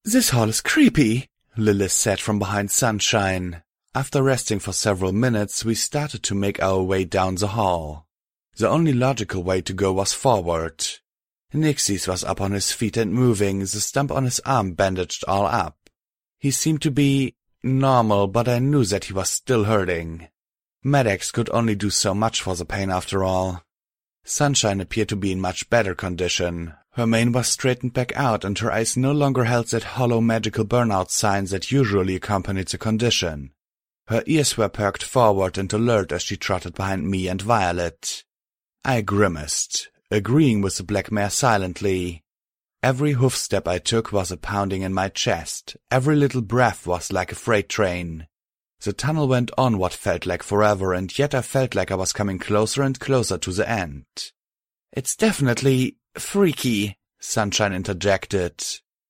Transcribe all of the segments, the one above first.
"This hall is creepy," Lilith said from behind Sunshine. After resting for several minutes, we started to make our way down the hall. The only logical way to go was forward. Nixies was up on his feet and moving, the stump on his arm bandaged all up. He seemed to be normal, but I knew that he was still hurting. Med-X could only do so much for the pain after all. Sunshine appeared to be in much better condition. Her mane was straightened back out and her eyes no longer held that hollow magical burnout sign that usually accompanied the condition. Her ears were perked forward and alert as she trotted behind me and Violet. I grimaced, agreeing with the black mare silently. Every hoof step I took was a pounding in my chest. Every little breath was like a freight train. The tunnel went on what felt like forever, and yet I felt like I was coming closer and closer to the end. "It's definitely freaky," Sunshine interjected.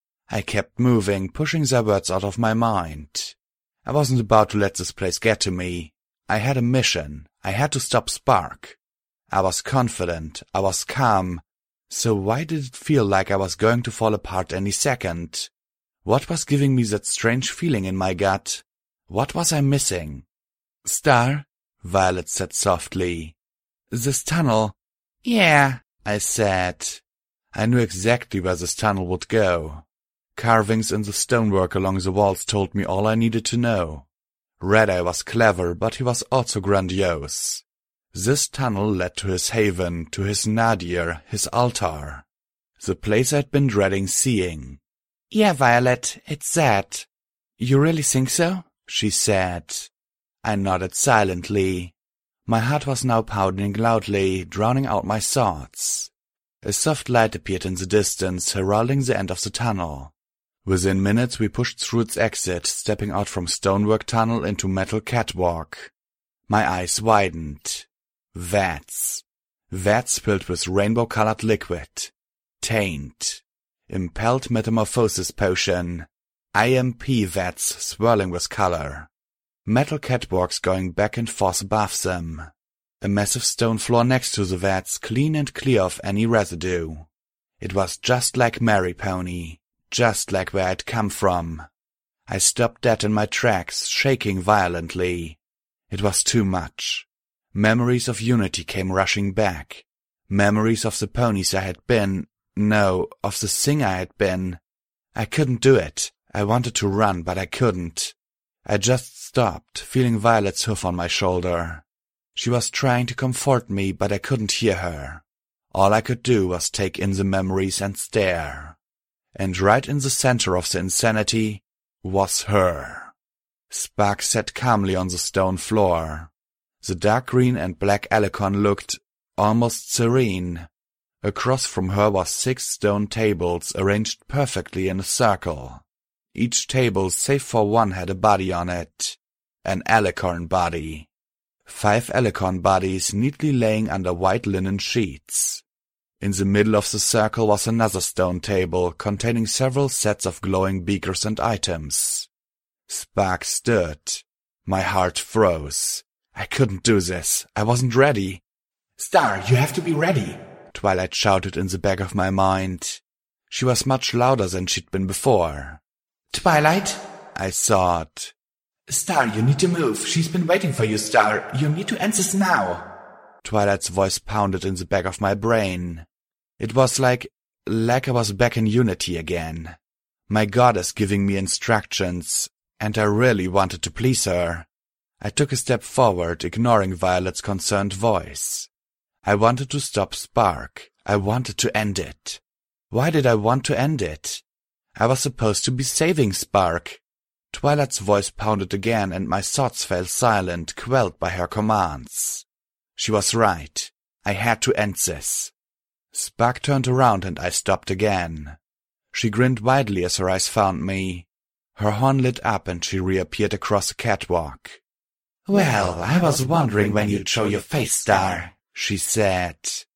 I kept moving, pushing their words out of my mind. I wasn't about to let this place get to me. I had a mission. I had to stop Spark. I was confident. I was calm. So why did it feel like I was going to fall apart any second? What was giving me that strange feeling in my gut? What was I missing? "Star," Violet said softly. "This tunnel." "Yeah," I said. I knew exactly where this tunnel would go. Carvings in the stonework along the walls told me all I needed to know. Red-Eye was clever, but he was also grandiose. This tunnel led to his haven, to his nadir, his altar. The place I'd been dreading seeing. "Yeah, Violet, it's that." "You really think so?" she said. I nodded silently. My heart was now pounding loudly, drowning out my thoughts. A soft light appeared in the distance, heralding the end of the tunnel. Within minutes we pushed through its exit, stepping out from stonework tunnel into metal catwalk. My eyes widened. Vats. Vats filled with rainbow-colored liquid. Taint. Impelled metamorphosis potion. IMP vats swirling with color. Metal catwalks going back and forth above them. A massive stone floor next to the vats, clean and clear of any residue. It was just like Mary Pony. Just like where I'd come from. I stopped dead in my tracks, shaking violently. It was too much. Memories of Unity came rushing back. Memories of the ponies I had been. No, of the thing I had been. I couldn't do it. I wanted to run, but I couldn't. I just stopped, feeling Violet's hoof on my shoulder. She was trying to comfort me, but I couldn't hear her. All I could do was take in the memories and stare. And right in the center of the insanity was her. Spark sat calmly on the stone floor. The dark green and black Alicon looked almost serene. Across from her was 6 stone tables arranged perfectly in a circle. Each table, save for one, had a body on it. An Alicorn body. 5 Alicorn bodies neatly laying under white linen sheets. In the middle of the circle was another stone table containing several sets of glowing beakers and items. Spark stood. My heart froze. I couldn't do this. I wasn't ready. "Star, you have to be ready," Twilight shouted in the back of my mind. She was much louder than she'd been before. "Twilight?" I thought. "Star, you need to move. She's been waiting for you, Star. You need to end this now." Twilight's voice pounded in the back of my brain. It was like I was back in Unity again. My goddess giving me instructions, and I really wanted to please her. I took a step forward, ignoring Violet's concerned voice. I wanted to stop Spark. I wanted to end it. Why did I want to end it? I was supposed to be saving Spark. Twilight's voice pounded again, and my thoughts fell silent, quelled by her commands. She was right. I had to end this. Spark turned around and I stopped again. She grinned widely as her eyes found me. Her horn lit up and she reappeared across the catwalk. "Well, I was wondering when you'd show your face, Star," she said.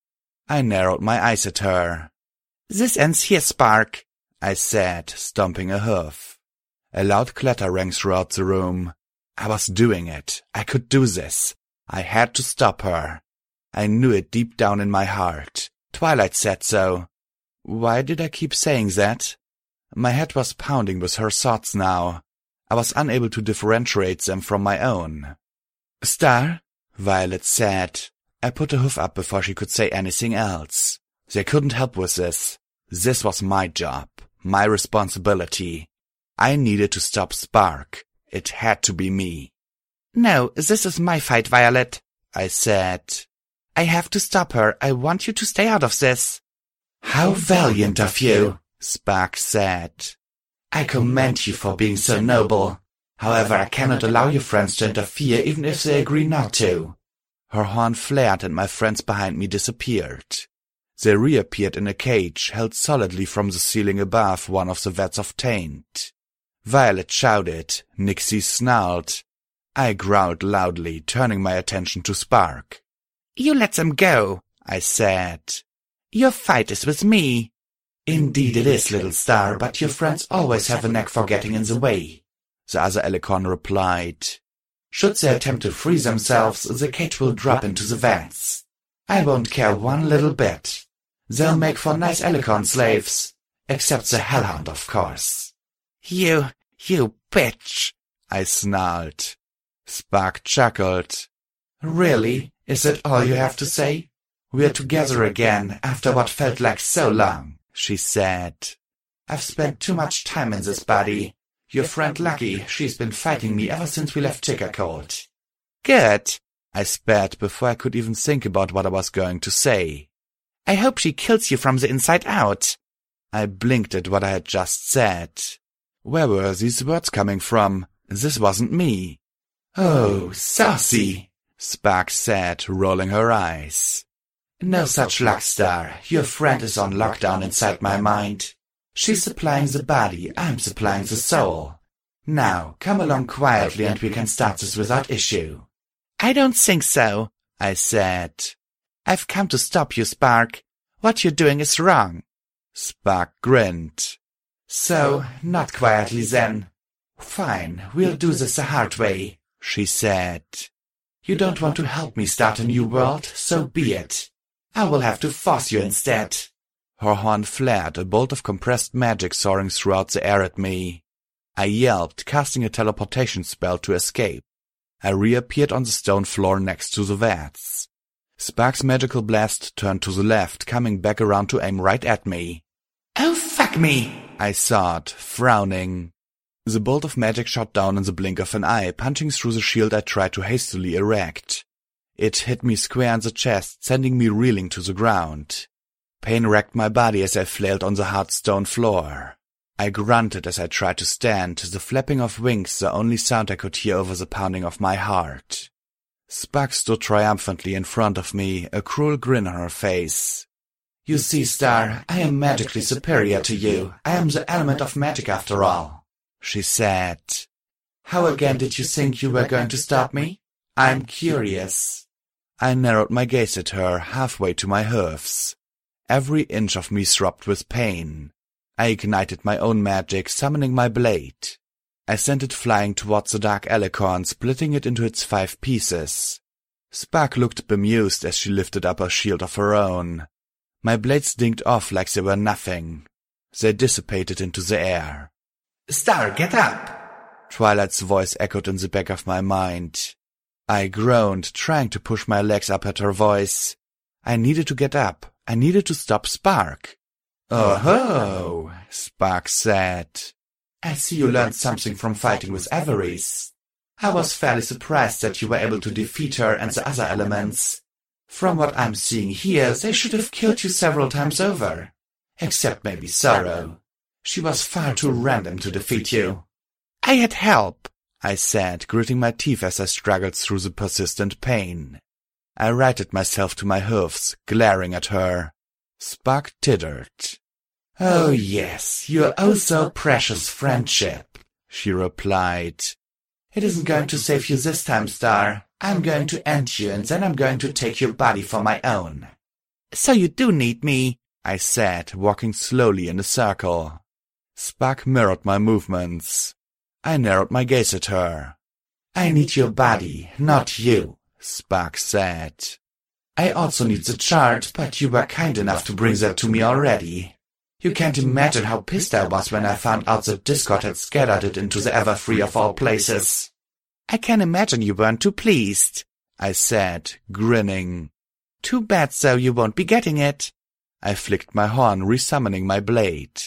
I narrowed my eyes at her. "This ends here, Spark," I said, stomping a hoof. A loud clatter rang throughout the room. I was doing it. I could do this. I had to stop her. I knew it deep down in my heart. Twilight said so. Why did I keep saying that? My head was pounding with her thoughts now. I was unable to differentiate them from my own. "Star," Violet said. I put a hoof up before she could say anything else. They couldn't help with this. This was my job, my responsibility. I needed to stop Spark. It had to be me. "No, this is my fight, Violet," I said. "I have to stop her. I want you to stay out of this." "How valiant of you," Spark said. "I commend you for being so noble. However, I cannot allow your friends to interfere even if they agree not to." Her horn flared and my friends behind me disappeared. They reappeared in a cage held solidly from the ceiling above one of the vats of taint. Violet shouted, Nixie snarled. I growled loudly, turning my attention to Spark. "You let them go," I said. "Your fight is with me." "Indeed it is, little star, but your friends always have a knack for getting in the way," the other Alicorn replied. "Should they attempt to free themselves, the cage will drop into the vents. I won't care one little bit. They'll make for nice Alicorn slaves. Except the Hellhound, of course." You bitch," I snarled. Spark chuckled. "Really? Is that all you have to say? We're together again, after what felt like so long," she said. "I've spent too much time in this body. Your friend Lucky, she's been fighting me ever since we left Tickercold." "Good," I spat before I could even think about what I was going to say. "I hope she kills you from the inside out." I blinked at what I had just said. Where were these words coming from? This wasn't me. "Oh, saucy," Spark said, rolling her eyes. "No such luck, Star. Your friend is on lockdown inside my mind. She's supplying the body, I'm supplying the soul. Now, come along quietly and we can start this without issue." "I don't think so," I said. "I've come to stop you, Spark. What you're doing is wrong." Spark grinned. "So, not quietly then. Fine, we'll do this the hard way," she said. "You don't want to help me start a new world, so be it. I will have to force you instead." Her horn flared, a bolt of compressed magic soaring throughout the air at me. I yelped, casting a teleportation spell to escape. I reappeared on the stone floor next to the vats. Spark's magical blast turned to the left, coming back around to aim right at me. "Oh, fuck me!" I thought, frowning. The bolt of magic shot down in the blink of an eye, punching through the shield I tried to hastily erect. It hit me square in the chest, sending me reeling to the ground. Pain racked my body as I flailed on the hard stone floor. I grunted as I tried to stand, the flapping of wings the only sound I could hear over the pounding of my heart. Spark stood triumphantly in front of me, a cruel grin on her face. "You see, Star, I am magically superior to you. I am the element of magic after all," she said. "How again did you think you were going to stop me? I'm curious." I narrowed my gaze at her, halfway to my hoofs. Every inch of me throbbed with pain. I ignited my own magic, summoning my blade. I sent it flying towards the dark Alicorn, splitting it into its 5 pieces. Spark looked bemused as she lifted up a shield of her own. My blades dinged off like they were nothing. They dissipated into the air. "Star, get up!" Twilight's voice echoed in the back of my mind. I groaned, trying to push my legs up at her voice. I needed to get up. I needed to stop Spark. "Oh-ho!" Spark said. "I see you learned something from fighting with Averies. I was fairly surprised that you were able to defeat her and the other elements. From what I'm seeing here, they should have killed you several times over. Except maybe Sorrow. She was far too random to defeat you." "I had help," I said, gritting my teeth as I struggled through the persistent pain. I righted myself to my hoofs, glaring at her. Spark tittered. "Oh yes, your oh-so-precious friendship," she replied. "It isn't going to save you this time, Star. I'm going to end you, and then I'm going to take your body for my own." "So you do need me," I said, walking slowly in a circle. Spark mirrored my movements. I narrowed my gaze at her. "I need your body, not you," Spark said. "I also need the chart, but you were kind enough to bring that to me already. You can't imagine how pissed I was when I found out that Discord had scattered it into the Everfree of all places. I can imagine you weren't too pleased, I said, grinning. Too bad though you won't be getting it. I flicked my horn, resummoning my blade.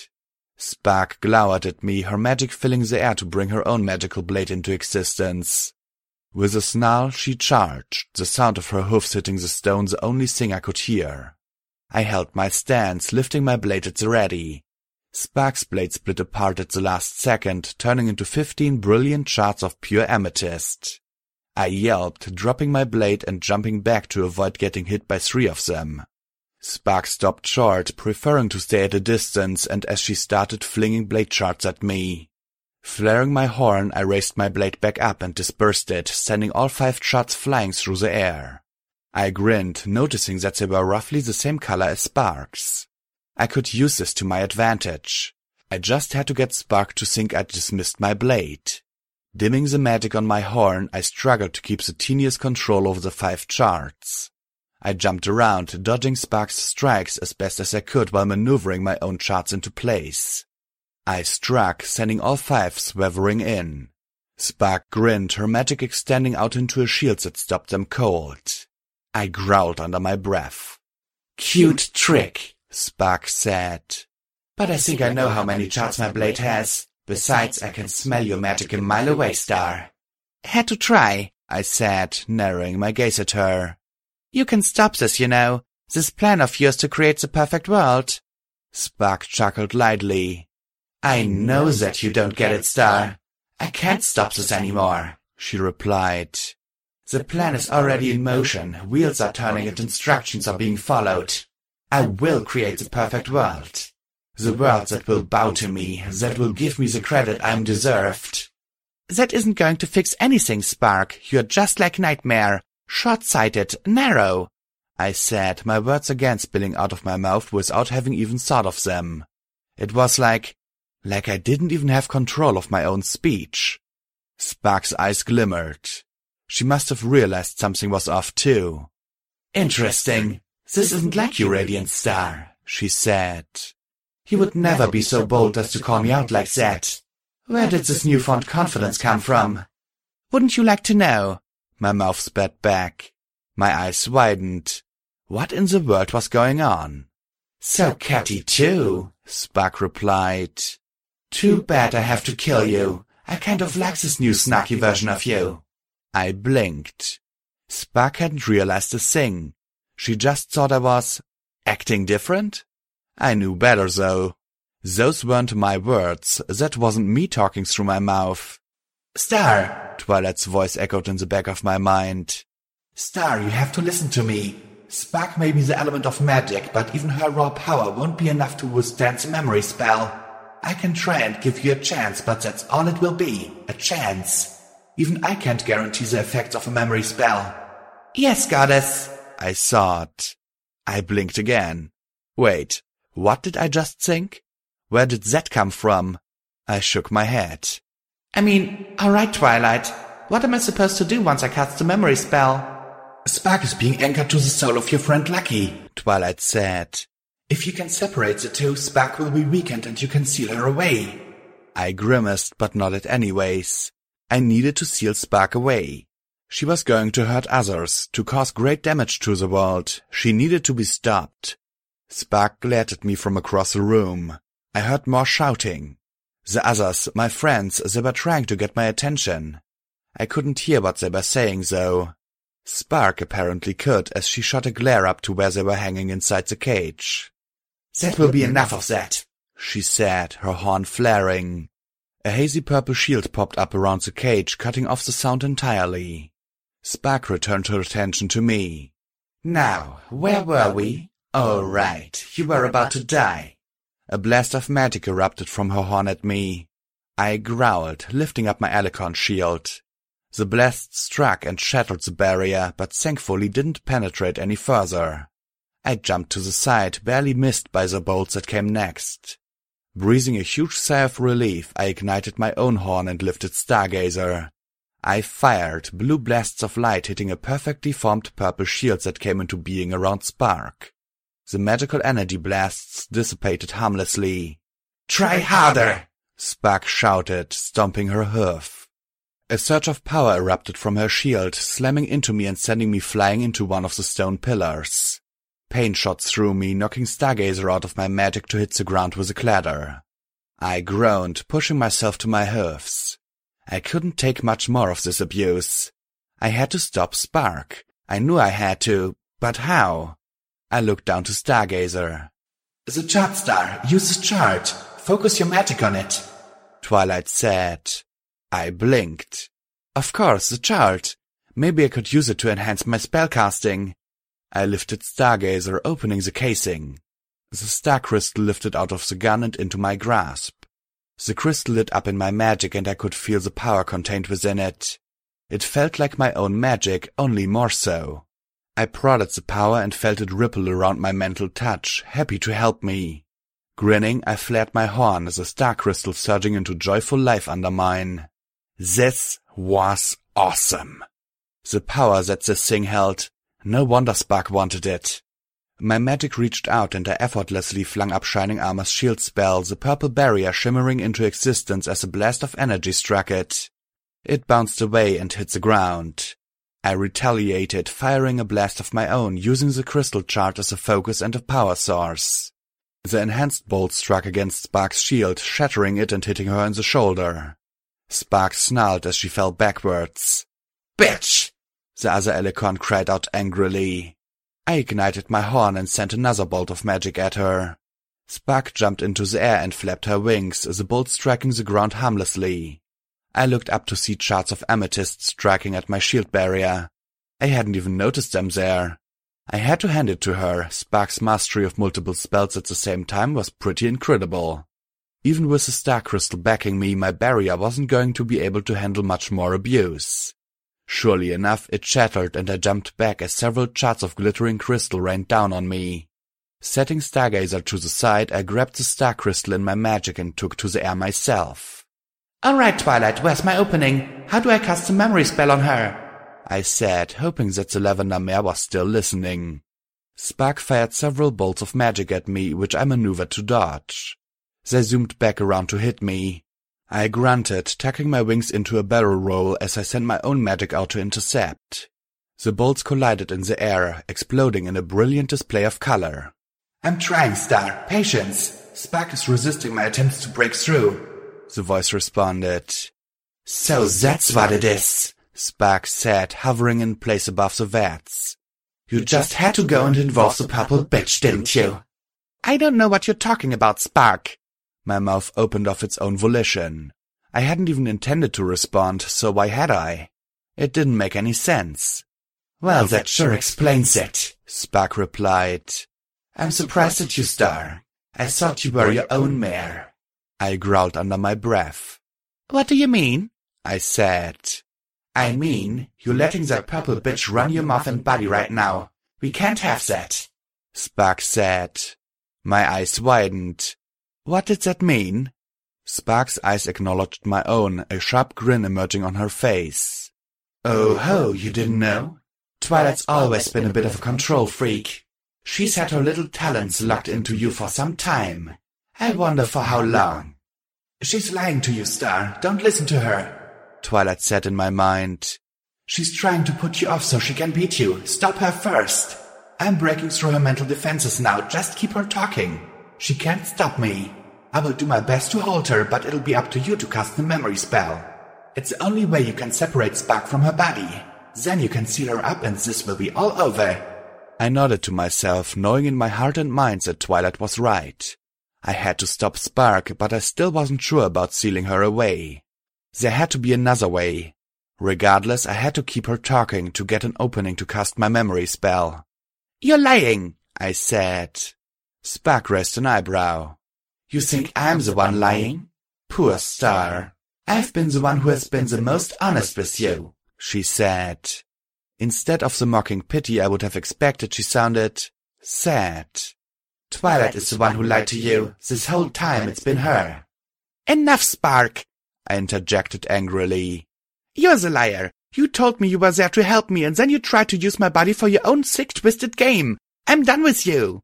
Spark glowered at me, her magic filling the air to bring her own magical blade into existence. With a snarl, she charged, the sound of her hoofs hitting the stone the only thing I could hear. I held my stance, lifting my blade at the ready. Spark's blade split apart at the last second, turning into 15 brilliant shards of pure amethyst. I yelped, dropping my blade and jumping back to avoid getting hit by 3 of them. Spark stopped short, preferring to stay at a distance, and as she started flinging blade shards at me. Flaring my horn, I raised my blade back up and dispersed it, sending all 5 shards flying through the air. I grinned, noticing that they were roughly the same color as Spark's. I could use this to my advantage. I just had to get Spark to think I'd dismissed my blade. Dimming the magic on my horn, I struggled to keep the teeniest control over the 5 shards. I jumped around, dodging Spark's strikes as best as I could while maneuvering my own shards into place. I struck, sending all 5 swathering in. Spark grinned, her magic extending out into a shield that stopped them cold. I growled under my breath. Cute trick, Spark said. But I think I know how many shards my blade has. Besides, I can smell your magic a mile away, Star. Had to try, I said, narrowing my gaze at her. You can stop this, you know. This plan of yours to create the perfect world. Spark chuckled lightly. I know that you don't get it, Star. I can't stop this anymore, she replied. The plan is already in motion. Wheels are turning and instructions are being followed. I will create the perfect world. The world that will bow to me, that will give me the credit I'm deserved. That isn't going to fix anything, Spark. You're just like Nightmare. Short-sighted, narrow, I said, my words again spilling out of my mouth without having even thought of them. It was like I didn't even have control of my own speech. Spark's eyes glimmered. She must have realized something was off too. Interesting. This isn't like you, Radiant Star, she said. You would never be so bold as to call me out like that. Where did this newfound confidence come from? Wouldn't you like to know? My mouth spat back. My eyes widened. What in the world was going on? So catty too, Spark replied. Too bad I have to kill you. I kind of like this new snarky version of you. I blinked. Spark hadn't realized a thing. She just thought I was acting different? I knew better though. Those weren't my words. That wasn't me talking through my mouth. Star, Twilight's voice echoed in the back of my mind. Star, you have to listen to me. Spark may be the element of magic, but even her raw power won't be enough to withstand the memory spell. I can try and give you a chance, but that's all it will be, a chance. Even I can't guarantee the effects of a memory spell. Yes, goddess, I thought. I blinked again. Wait, what did I just think? Where did that come from? I shook my head. I mean, alright, Twilight. What am I supposed to do once I cast the memory spell? Spark is being anchored to the soul of your friend Lucky, Twilight said. If you can separate the two, Spark will be weakened and you can seal her away. I grimaced, but nodded anyways. I needed to seal Spark away. She was going to hurt others, to cause great damage to the world. She needed to be stopped. Spark glared at me from across the room. I heard more shouting. The others, my friends, they were trying to get my attention. I couldn't hear what they were saying, though. Spark apparently could, as she shot a glare up to where they were hanging inside the cage. That will be enough of that, she said, her horn flaring. A hazy purple shield popped up around the cage, cutting off the sound entirely. Spark returned her attention to me. Now, where were we? Oh, right, you were about to die. A blast of magic erupted from her horn at me. I growled, lifting up my Alicorn shield. The blast struck and shattered the barrier, but thankfully didn't penetrate any further. I jumped to the side, barely missed by the bolts that came next. Breathing a huge sigh of relief, I ignited my own horn and lifted Stargazer. I fired, blue blasts of light hitting a perfectly formed purple shield that came into being around Spark. The magical energy blasts dissipated harmlessly. "Try harder!" Spark shouted, stomping her hoof. A surge of power erupted from her shield, slamming into me and sending me flying into one of the stone pillars. Pain shot through me, knocking Stargazer out of my magic to hit the ground with a clatter. I groaned, pushing myself to my hoofs. I couldn't take much more of this abuse. I had to stop Spark. I knew I had to, but how? I looked down to Stargazer. "The chart, Star. Use the chart. Focus your magic on it," Twilight said. I blinked. Of course, the chart. Maybe I could use it to enhance my spellcasting. I lifted Stargazer, opening the casing. The star crystal lifted out of the gun and into my grasp. The crystal lit up in my magic and I could feel the power contained within it. It felt like my own magic, only more so. I prodded the power and felt it ripple around my mental touch, happy to help me. Grinning, I flared my horn, the star crystal surging into joyful life under mine. This was awesome. The power that this thing held. No wonder Spark wanted it. My magic reached out and I effortlessly flung up Shining Armor's shield spell, the purple barrier shimmering into existence as a blast of energy struck it. It bounced away and hit the ground. I retaliated, firing a blast of my own, using the crystal chart as a focus and a power source. The enhanced bolt struck against Spark's shield, shattering it and hitting her in the shoulder. Spark snarled as she fell backwards. "Bitch!" the other Alicorn cried out angrily. I ignited my horn and sent another bolt of magic at her. Spark jumped into the air and flapped her wings, the bolt striking the ground harmlessly. I looked up to see charts of amethyst striking at my shield barrier. I hadn't even noticed them there. I had to hand it to her. Spark's mastery of multiple spells at the same time was pretty incredible. Even with the star crystal backing me, my barrier wasn't going to be able to handle much more abuse. Surely enough, it shattered and I jumped back as several shards of glittering crystal rained down on me. Setting Stargazer to the side, I grabbed the star crystal in my magic and took to the air myself. "Alright, Twilight, where's my opening? How do I cast a memory spell on her?" I said, hoping that the Lavender Mare was still listening. Spark fired several bolts of magic at me, which I maneuvered to dodge. They zoomed back around to hit me. I grunted, tucking my wings into a barrel roll as I sent my own magic out to intercept. The bolts collided in the air, exploding in a brilliant display of color. "I'm trying, Star. Patience. Spark is resisting my attempts to break through," the voice responded. "So that's what it is," Spark said, hovering in place above the vats. "You just had to go and involve the purple bitch, didn't you?" "I don't know what you're talking about, Spark." My mouth opened of its own volition. I hadn't even intended to respond, so why had I? It didn't make any sense. "Well, that sure explains it," Spark replied. "I'm surprised at you, Star. I thought you were your own mare." I growled under my breath. "What do you mean?" I said. "I mean, you're letting that purple bitch run your mouth and body right now. We can't have that," Spark said. My eyes widened. What did that mean? Spark's eyes acknowledged my own, a sharp grin emerging on her face. "Oh ho, you didn't know? Twilight's always been a bit of a control freak. She's had her little talents locked into you for some time. I wonder for how long." "She's lying to you, Star. Don't listen to her," Twilight said in my mind. "She's trying to put you off so she can beat you. Stop her first. I'm breaking through her mental defenses now. Just keep her talking. She can't stop me. I will do my best to hold her, but it'll be up to you to cast the memory spell. It's the only way you can separate Spark from her body. Then you can seal her up and this will be all over." I nodded to myself, knowing in my heart and mind that Twilight was right. I had to stop Spark, but I still wasn't sure about sealing her away. There had to be another way. Regardless, I had to keep her talking to get an opening to cast my memory spell. "You're lying," I said. Spark raised an eyebrow. "You think I'm the one lying? Poor Star. I've been the one who has been the most honest with you," she said. Instead of the mocking pity I would have expected, she sounded sad. "Twilight is the one who lied to you. This whole time it's been her." "Enough, Spark," I interjected angrily. "You're the liar. You told me you were there to help me, and then you tried to use my body for your own sick, twisted game. I'm done with you."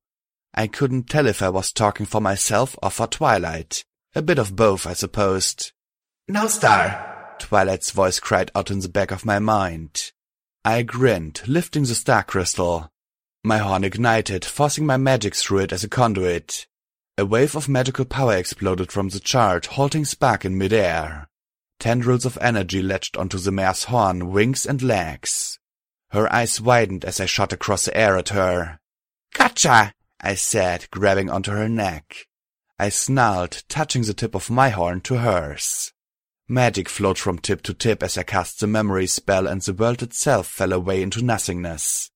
I couldn't tell if I was talking for myself or for Twilight. A bit of both, I supposed. "No, Star," Twilight's voice cried out in the back of my mind. I grinned, lifting the star crystal. My horn ignited, forcing my magic through it as a conduit. A wave of magical power exploded from the chart, halting Spark in midair. Tendrils of energy latched onto the mare's horn, wings and legs. Her eyes widened as I shot across the air at her. "Gotcha!" I said, grabbing onto her neck. I snarled, touching the tip of my horn to hers. Magic flowed from tip to tip as I cast the memory spell, and the world itself fell away into nothingness.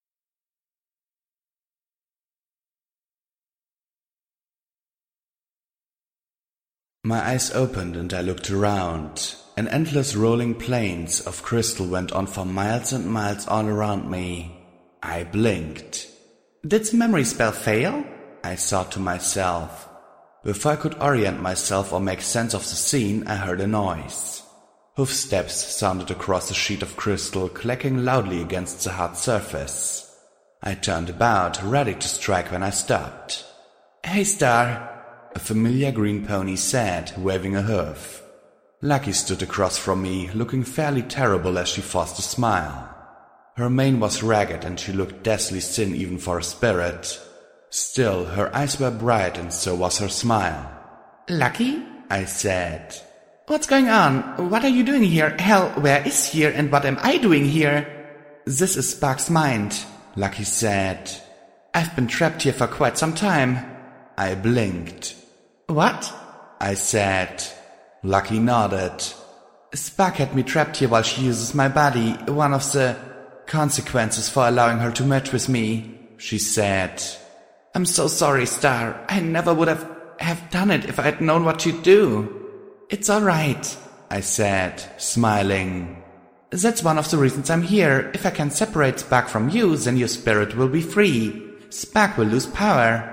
My eyes opened and I looked around. An endless rolling plains of crystal went on for miles and miles all around me. I blinked. "Did the memory spell fail?" I thought to myself. Before I could orient myself or make sense of the scene, I heard a noise. Hoof steps sounded across the sheet of crystal, clacking loudly against the hard surface. I turned about, ready to strike when I stopped. "Hey, Star," a familiar green pony said, waving a hoof. Lucky stood across from me, looking fairly terrible as she forced a smile. Her mane was ragged and she looked deathly thin even for a spirit. Still, her eyes were bright and so was her smile. "Lucky?" I said. "What's going on? What are you doing here? Hell, where is here and what am I doing here?" "This is Spark's mind," Lucky said. "I've been trapped here for quite some time." I blinked. "What?" I said. Lucky nodded. "Spark had me trapped here while she uses my body, one of the consequences for allowing her to merge with me," she said. "I'm so sorry, Star. I never would have done it if I had known what you'd do." "It's all right," I said, smiling. "That's one of the reasons I'm here. If I can separate Spark from you, then your spirit will be free. Spark will lose power."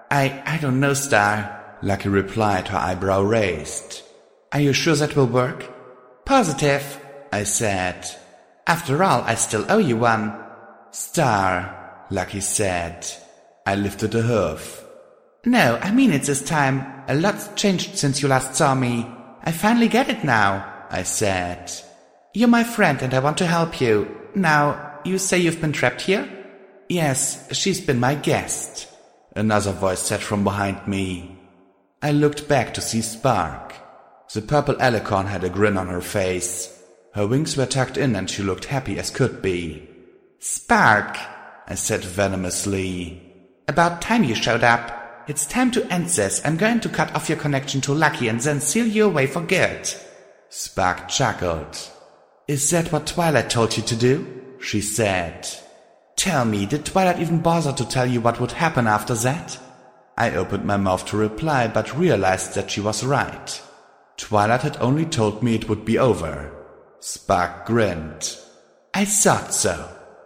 I don't know, Star," Lucky replied, her eyebrow raised. "Are you sure that will work?" "Positive," I said. "After all, I still owe you one." "Star," Lucky said. I lifted a hoof. "No, I mean it this time. A lot's changed since you last saw me. I finally get it now," I said. "You're my friend and I want to help you. Now, you say you've been trapped here?" "Yes, she's been my guest," another voice said from behind me. I looked back to see Spark. The purple alicorn had a grin on her face. Her wings were tucked in and she looked happy as could be. "Spark," I said venomously. "About time you showed up. It's time to end this. I'm going to cut off your connection to Lucky and then seal you away for good." Spark chuckled. "Is that what Twilight told you to do?" she said. "Tell me, did Twilight even bother to tell you what would happen after that?" I opened my mouth to reply, but realized that she was right. Twilight had only told me it would be over. Spark grinned. "I thought so."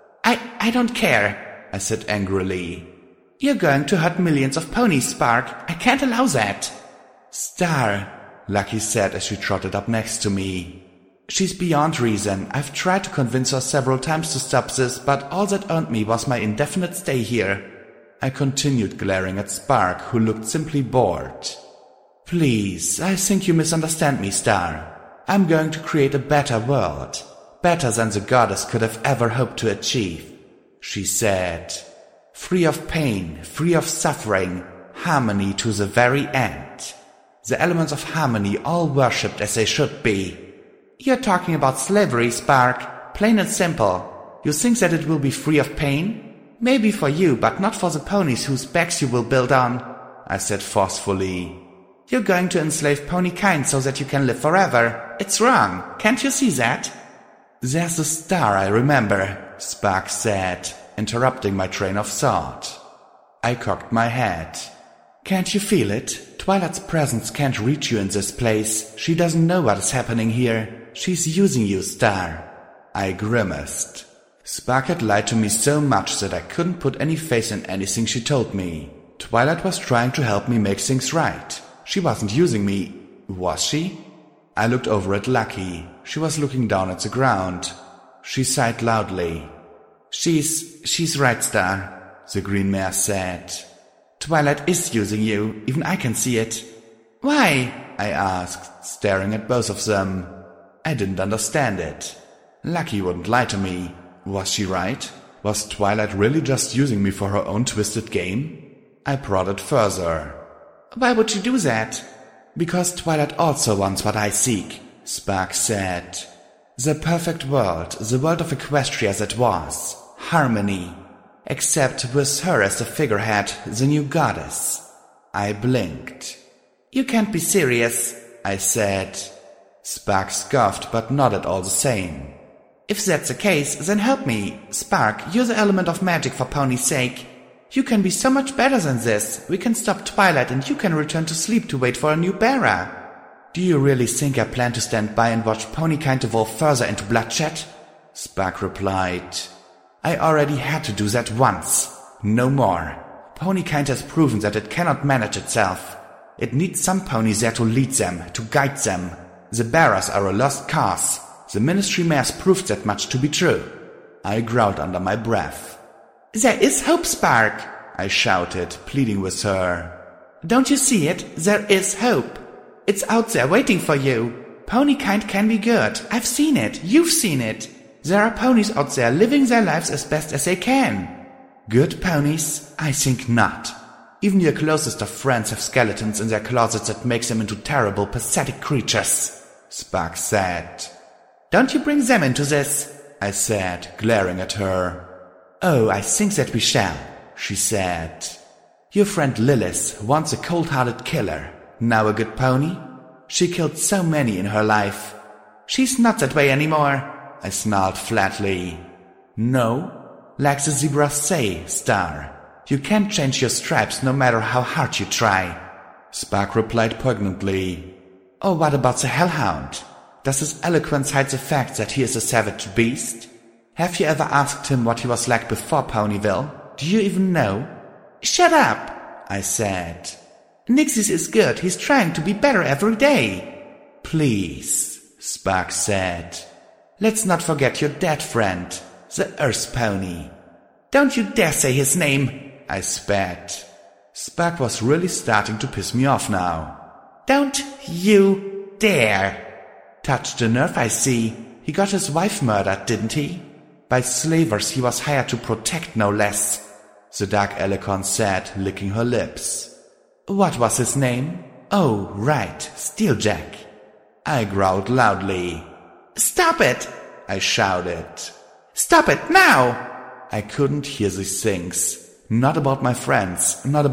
I don't care," I said angrily. "You're going to hurt millions of ponies, Spark. I can't allow that." "Star," Lucky said as she trotted up next to me. "She's beyond reason. I've tried to convince her several times to stop this, but all that earned me was my indefinite stay here." I continued glaring at Spark, who looked simply bored. "Please, I think you misunderstand me, Star. I'm going to create a better world. Better than the goddess could have ever hoped to achieve," she said. "Free of pain, free of suffering, harmony to the very end. The elements of harmony all worshipped as they should be." "You're talking about slavery, Spark. Plain and simple. You think that it will be free of pain? Maybe for you, but not for the ponies whose backs you will build on," I said forcefully. "You're going to enslave pony kind so that you can live forever. It's wrong. Can't you see that?" "There's a star I remember," Spark said, interrupting my train of thought. I cocked my head. "Can't you feel it? Twilight's presence can't reach you in this place. She doesn't know what is happening here. She's using you, Star." I grimaced. Spark had lied to me so much that I couldn't put any faith in anything she told me. Twilight was trying to help me make things right. She wasn't using me, was she? I looked over at Lucky. She was looking down at the ground. She sighed loudly. She's right, Star," the green mare said. Twilight is using you, even I can see it. Why? I asked, staring at both of them. I didn't understand it. Lucky wouldn't lie to me. Was she right? Was Twilight really just using me for her own twisted game? I prodded further. Why would she do that? Because Twilight also wants what I seek, Spark said. The perfect world, the world of Equestria as it was. Harmony. Except with her as the figurehead, the new goddess. I blinked. You can't be serious, I said. Spark scoffed, but nodded all the same. If that's the case, then help me. Spark, use the element of magic for Pony's sake. You can be so much better than this. We can stop Twilight and you can return to sleep to wait for a new bearer. Do you really think I plan to stand by and watch Ponykind evolve further into bloodshed? Spark replied. I already had to do that once. No more. Ponykind has proven that it cannot manage itself. It needs some ponies there to lead them, to guide them. The bearers are a lost cause. The Ministry Mayor's proved that much to be true. I growled under my breath. There is hope, Spark, I shouted, pleading with her. Don't you see it? There is hope. It's out there waiting for you. Ponykind can be good. I've seen it. You've seen it. There are ponies out there living their lives as best as they can. Good ponies? I think not. Even your closest of friends have skeletons in their closets that makes them into terrible, pathetic creatures, Spark said. Don't you bring them into this, I said, glaring at her. Oh, I think that we shall, she said. Your friend Lilith, once a cold-hearted killer, now a good pony? She killed so many in her life. She's not that way anymore, I snarled flatly. No? Like the zebras say, Star. You can't change your stripes no matter how hard you try. Spark replied poignantly. Oh, what about the Hellhound? Does his eloquence hide the fact that he is a savage beast? Have you ever asked him what he was like before Ponyville? Do you even know? Shut up, I said. Nixis is good. He's trying to be better every day. Please, Spark said. Let's not forget your dead friend, the Earth Pony. Don't you dare say his name, I spat. Spark was really starting to piss me off now. Don't you dare. Touched the nerve, I see. He got his wife murdered, didn't he? By slavers he was hired to protect, no less, the Dark Alicorn said, licking her lips. What was his name? Oh, right, Steeljack. I growled loudly. Stop it! I shouted. Stop it, now! I couldn't hear these things. Not about my friends, not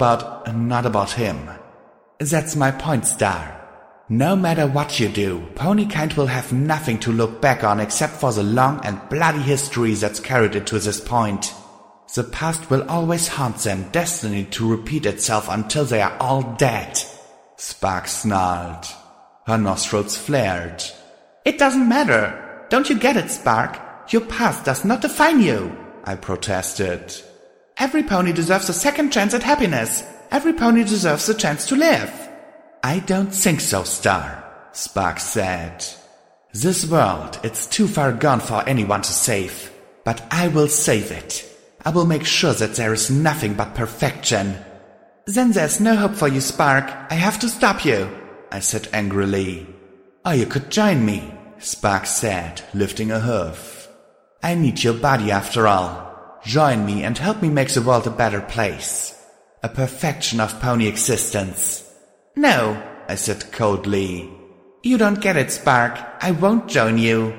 about him. That's my point, Star. No matter what you do, Ponykind will have nothing to look back on except for the long and bloody history that's carried it to this point. The past will always haunt them, destined to repeat itself until they are all dead. Spark snarled. Her nostrils flared. It doesn't matter. Don't you get it, Spark? Your past does not define you, I protested. Every pony deserves a second chance at happiness. Every pony deserves a chance to live. I don't think so, Star, Spark said. This world, it's too far gone for anyone to save. But I will save it. I will make sure that there is nothing but perfection. Then there's no hope for you, Spark. I have to stop you, I said angrily. Or you could join me, Spark said, lifting a hoof. I need your body after all. Join me and help me make the world a better place. A perfection of pony existence. No, I said coldly. You don't get it, Spark. I won't join you.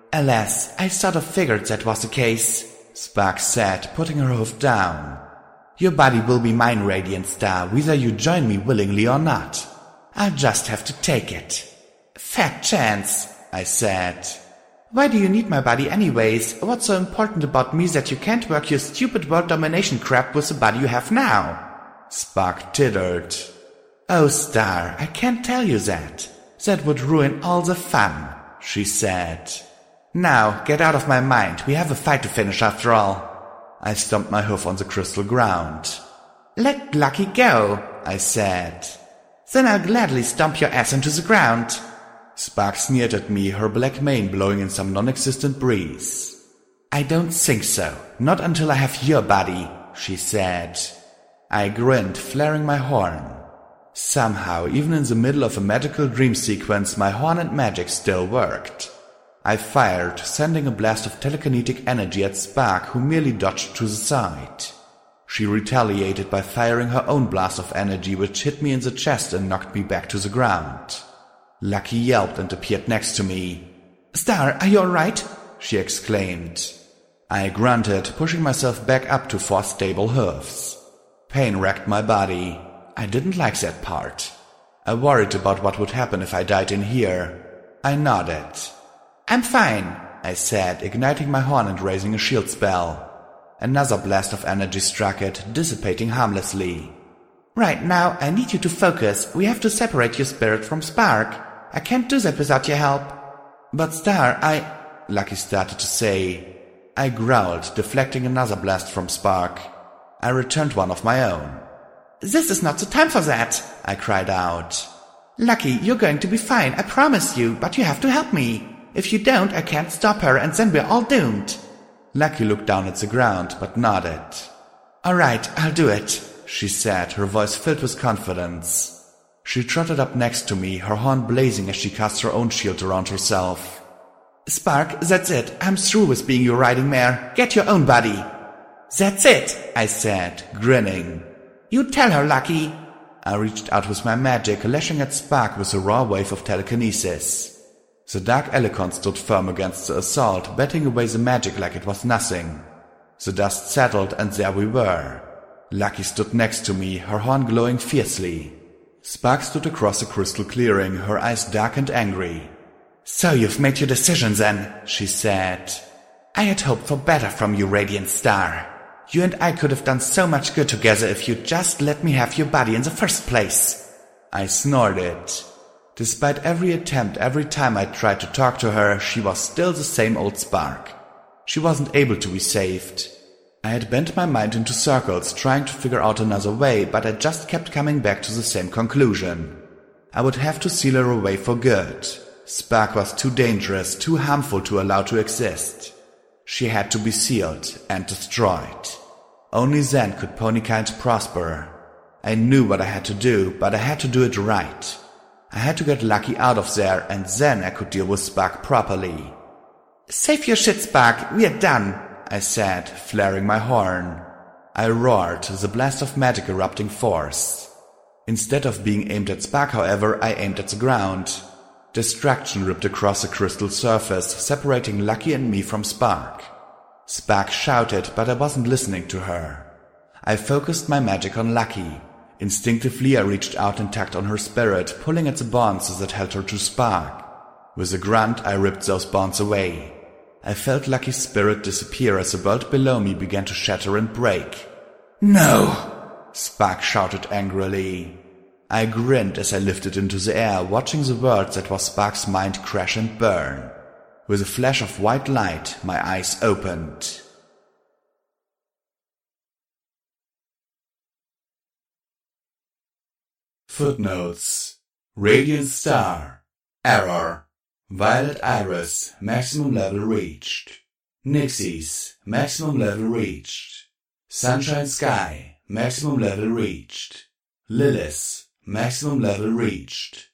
Alas, I sort of figured that was the case, Spark said, putting her hoof down. Your body will be mine, Radiant Star, whether you join me willingly or not. I'll just have to take it. Fat chance, I said. Why do you need my body anyways? What's so important about me that you can't work your stupid world domination crap with the body you have now? Spark tittered. Oh, Star, I can't tell you that. That would ruin all the fun, she said. Now, get out of my mind. We have a fight to finish after all. I stomped my hoof on the crystal ground. Let Lucky go, I said. Then I'll gladly stomp your ass into the ground. Spark sneered at me, her black mane blowing in some non-existent breeze. I don't think so. Not until I have your body, she said. I grinned, flaring my horn. Somehow, even in the middle of a magical dream sequence, my horn and magic still worked. I fired, sending a blast of telekinetic energy at Spark, who merely dodged to the side. She retaliated by firing her own blast of energy, which hit me in the chest and knocked me back to the ground. Lucky yelped and appeared next to me. "Star, are you alright?" she exclaimed. I grunted, pushing myself back up to 4 stable hooves. Pain racked my body. I didn't like that part. I worried about what would happen if I died in here. I nodded. "I'm fine," I said, igniting my horn and raising a shield spell. Another blast of energy struck it, dissipating harmlessly. "Right now, I need you to focus. We have to separate your spirit from Spark. I can't do that without your help." "But Star, Lucky started to say. I growled, deflecting another blast from Spark. I returned one of my own. "This is not the time for that," I cried out. "Lucky, you're going to be fine, I promise you, but you have to help me. If you don't, I can't stop her and then we're all doomed." Lucky looked down at the ground, but nodded. "Alright, I'll do it," she said, her voice filled with confidence. She trotted up next to me, her horn blazing as she cast her own shield around herself. "Spark, that's it. I'm through with being your riding mare. Get your own body." "That's it," I said, grinning. "You tell her, Lucky." I reached out with my magic, lashing at Spark with a raw wave of telekinesis. The Dark Elikon stood firm against the assault, batting away the magic like it was nothing. The dust settled, and there we were. Lucky stood next to me, her horn glowing fiercely. Spark stood across the crystal clearing, her eyes dark and angry. "So you've made your decision then," she said. "I had hoped for better from you, Radiant Star. You and I could have done so much good together if you'd just let me have your body in the first place." I snorted. Despite every attempt, every time I tried to talk to her, she was still the same old Spark. She wasn't able to be saved. I had bent my mind into circles, trying to figure out another way, but I just kept coming back to the same conclusion. I would have to seal her away for good. Spark was too dangerous, too harmful to allow to exist. She had to be sealed and destroyed. Only then could Ponykind prosper. I knew what I had to do, but I had to do it right. I had to get Lucky out of there, and then I could deal with Spark properly. "Save your shit, Spark. We're done," I said, flaring my horn. I roared, the blast of magic erupting force. Instead of being aimed at Spark, however, I aimed at the ground. Destruction ripped across the crystal surface, separating Lucky and me from Spark. Spark shouted, but I wasn't listening to her. I focused my magic on Lucky. Instinctively I reached out and tugged on her spirit, pulling at the bonds that held her to Spark. With a grunt I ripped those bonds away. I felt Lucky's spirit disappear as the world below me began to shatter and break. "No!" Spark shouted angrily. I grinned as I lifted into the air, watching the world that was Spark's mind crash and burn. With a flash of white light, my eyes opened. Footnotes: Radiant Star. Error. Violet Iris. Maximum level reached. Nixies. Maximum level reached. Sunshine Sky. Maximum level reached. Lilith. Maximum level reached.